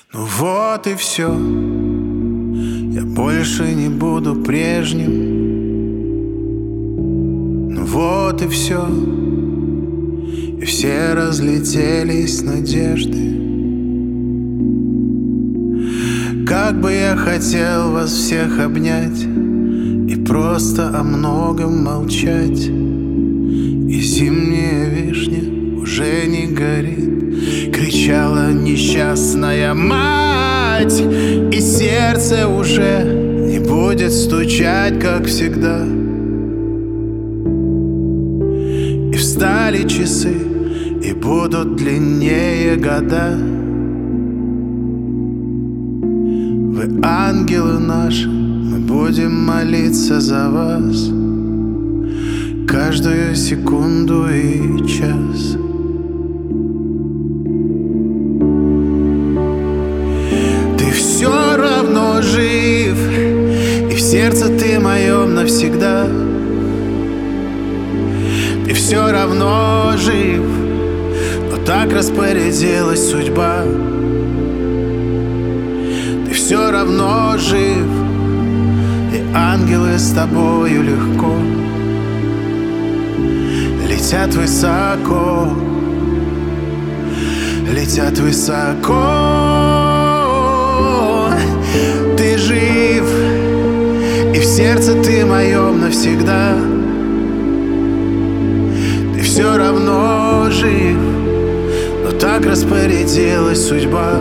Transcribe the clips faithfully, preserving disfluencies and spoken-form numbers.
Ну вот и все. Я больше не буду прежним. Ну вот и все. И все разлетелись надежды. Как бы я хотел вас всех обнять и просто о многом молчать. И зимняя вишня уже не горит, кричала несчастная мать. И сердце уже не будет стучать, как всегда. И встали часы, и будут длиннее года. Вы ангелы наши, мы будем молиться за вас каждую секунду и час. Ты все равно жив, и в сердце ты моем навсегда. Ты все равно жив, но так распорядилась судьба. Ты все равно жив, и ангелы с тобою легко летят высоко, летят высоко. Ты жив, и в сердце ты моем навсегда. Ты все равно жив, но так распорядилась судьба.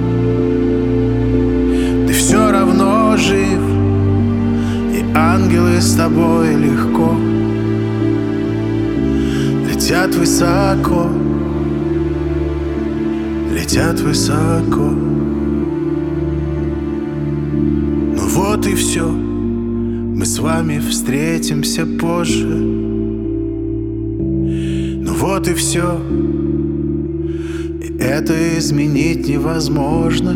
Ты все равно жив, и ангелы с тобой легко летят высоко, летят высоко. Ну вот и все, мы с вами встретимся позже. Ну вот и все, и это изменить невозможно.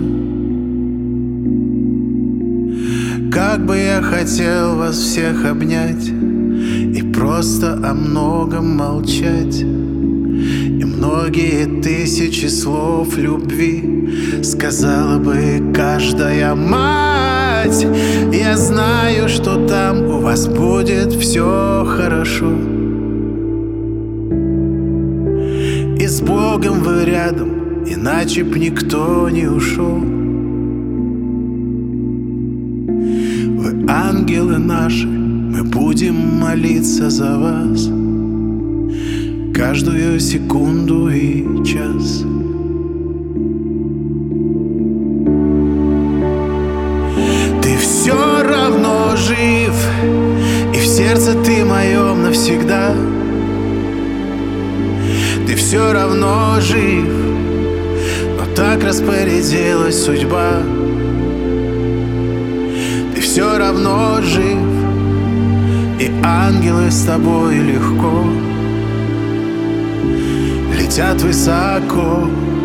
Как бы я хотел вас всех обнять и просто о многом молчать. И многие тысячи слов любви сказала бы каждая мать. Я знаю, что там у вас будет все хорошо. И с Богом вы рядом, иначе б никто не ушел. Вы ангелы наши, мы будем молиться за вас каждую секунду и час. Ты все равно жив, и в сердце ты моем навсегда. Ты все равно жив, но так распорядилась судьба. Ты все равно жив, и ангелы с тобой легко летят высоко,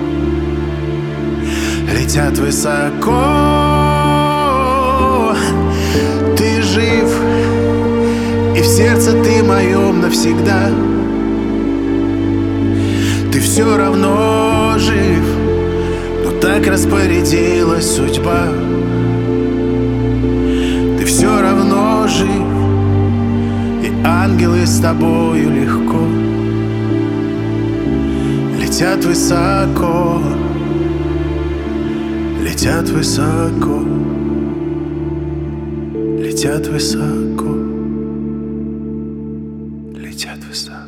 летят высоко. Ты жив, и в сердце ты моем навсегда. Ты все равно жив, но так распорядилась судьба. Ты все равно жив, и ангелы с тобою легко летят высоко, летят высоко, летят высоко, летят высоко.